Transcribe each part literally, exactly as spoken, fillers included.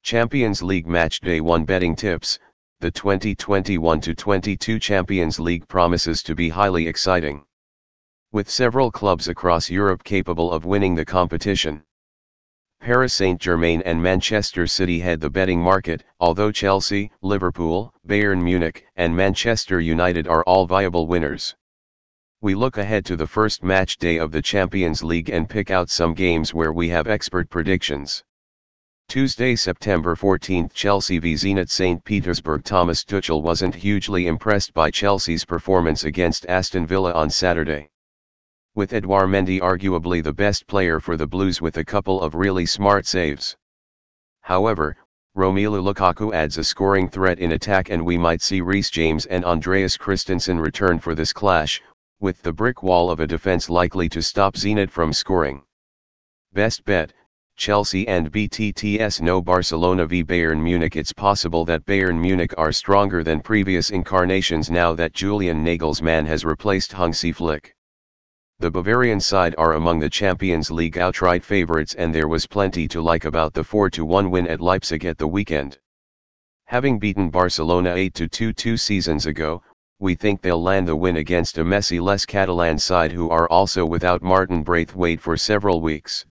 Champions League Matchday one betting tips. The twenty twenty-one twenty-two Champions League promises to be highly exciting, with several clubs across Europe capable of winning the competition. Paris Saint-Germain and Manchester City head the betting market, although Chelsea, Liverpool, Bayern Munich, and Manchester United are all viable winners. We look ahead to the first match day of the Champions League and pick out some games where we have expert predictions. Tuesday, September fourteenth, Chelsea v Zenit Saint Petersburg. Thomas Tuchel wasn't hugely impressed by Chelsea's performance against Aston Villa on Saturday, with Edouard Mendy arguably the best player for the Blues with a couple of really smart saves. However, Romelu Lukaku adds a scoring threat in attack, and we might see Reece James and Andreas Christensen return for this clash, with the brick wall of a defense likely to stop Zenit from scoring. Best bet: Chelsea and B T T S. No Barcelona v Bayern Munich. It's possible that Bayern Munich are stronger than previous incarnations now that Julian Nagelsmann has replaced Hansi Flick. The Bavarian side are among the Champions League outright favourites, and there was plenty to like about the four to one win at Leipzig at the weekend. Having beaten Barcelona eight to two two seasons ago, we think they'll land the win against a Messi-less Catalan side who are also without Martin Braithwaite for several weeks.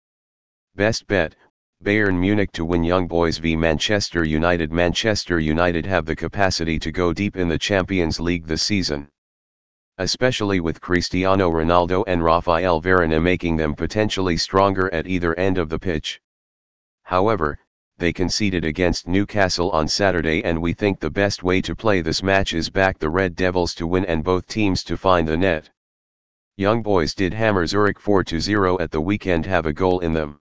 Best bet: Bayern Munich to win. Young Boys v Manchester United. Manchester United have the capacity to go deep in the Champions League this season, especially with Cristiano Ronaldo and Rafael Varane making them potentially stronger at either end of the pitch. However, they conceded against Newcastle on Saturday, and we think the best way to play this match is back the Red Devils to win and both teams to find the net. Young Boys did hammer Zurich four to zero at the weekend, have a goal in them.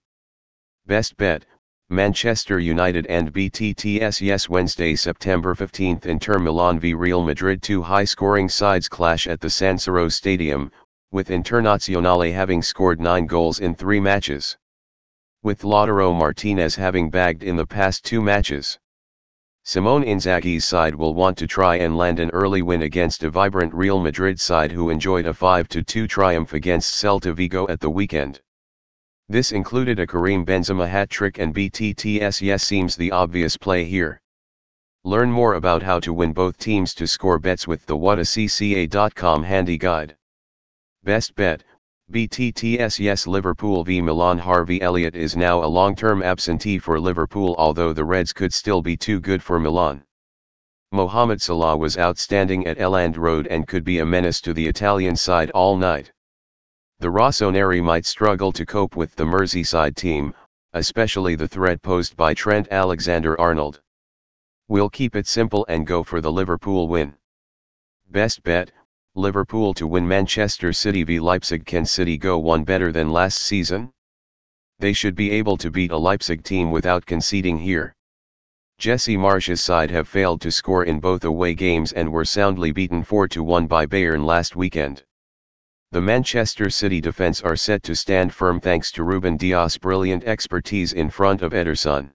Best bet: Manchester United and B T T S. Yes, Wednesday, September fifteenth, Inter Milan v Real Madrid. Two high-scoring sides clash at the San Siro Stadium, with Internazionale having scored nine goals in three matches, with Lautaro Martinez having bagged in the past two matches. Simone Inzaghi's side will want to try and land an early win against a vibrant Real Madrid side who enjoyed a five to two triumph against Celta Vigo at the weekend. This included a Karim Benzema hat-trick, and B T T S yes seems the obvious play here. Learn more about how to win both teams to score bets with the what a c c a dot com handy guide. Best bet: B T T S yes. Liverpool v Milan. Harvey Elliott is now a long-term absentee for Liverpool, although the Reds could still be too good for Milan. Mohamed Salah was outstanding at Elland Road and could be a menace to the Italian side all night. The Rossoneri might struggle to cope with the Merseyside team, especially the threat posed by Trent Alexander-Arnold. We'll keep it simple and go for the Liverpool win. Best bet: Liverpool to win. Manchester City v Leipzig. Can City go one better than last season? They should be able to beat a Leipzig team without conceding here. Jesse Marsch's side have failed to score in both away games and were soundly beaten four to one by Bayern last weekend. The Manchester City defence are set to stand firm thanks to Ruben Dias' brilliant expertise in front of Ederson.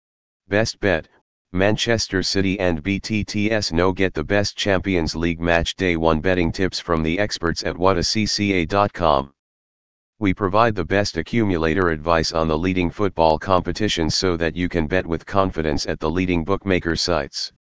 Best bet: Manchester City and B T T S. No, get the best Champions League match day one betting tips from the experts at what a c c a dot com. We provide the best accumulator advice on the leading football competitions so that you can bet with confidence at the leading bookmaker sites.